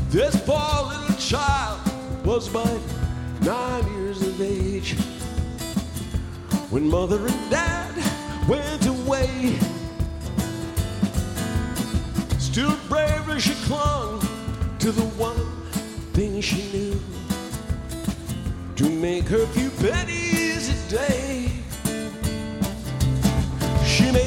This poor little child was but 9 years of age when mother and dad went away. Still bravely she clung to the one thing she knew, to make her few pennies a day. She made